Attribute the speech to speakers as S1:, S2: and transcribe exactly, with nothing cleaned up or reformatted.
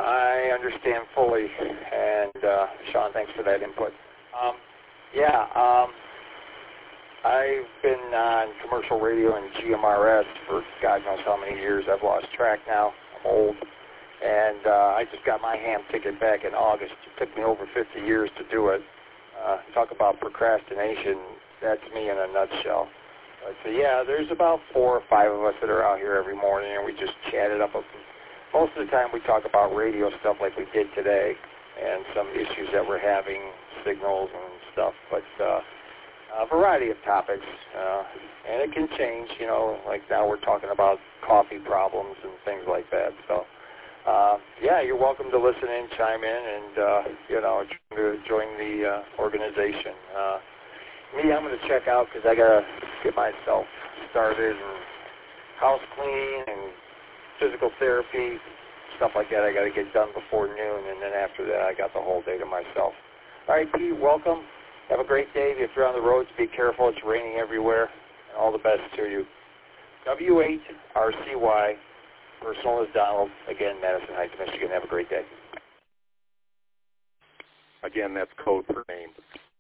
S1: I understand fully, and uh, Sean, thanks for that input. Um, yeah, um, I've been on commercial radio and G M R S for God knows how many years. I've lost track now. I'm old. And uh, I just got my ham ticket back in August. It took me over fifty years to do it. Uh, talk about procrastination. That's me in a nutshell. But, so yeah, there's about four or five of us that are out here every morning, and we just chat it up. Most of the time we talk about radio stuff like we did today and some issues that we're having, signals and stuff. But uh, a variety of topics. Uh, and it can change, you know, like now we're talking about coffee problems and things like that. So. Uh, yeah, you're welcome to listen in, chime in, and, uh, you know, join the uh, organization. Uh, me, I'm going to check out because I got to get myself started and house clean and physical therapy, stuff like that. I got to get done before noon, and then after that, I got the whole day to myself. All right, Pete, welcome. Have a great day. If you're on the roads, be careful. It's raining everywhere. All the best to you. W eight R C Y. Personal is Donald. Again, Madison Heights, Michigan. Have a great day.
S2: Again, that's code for name.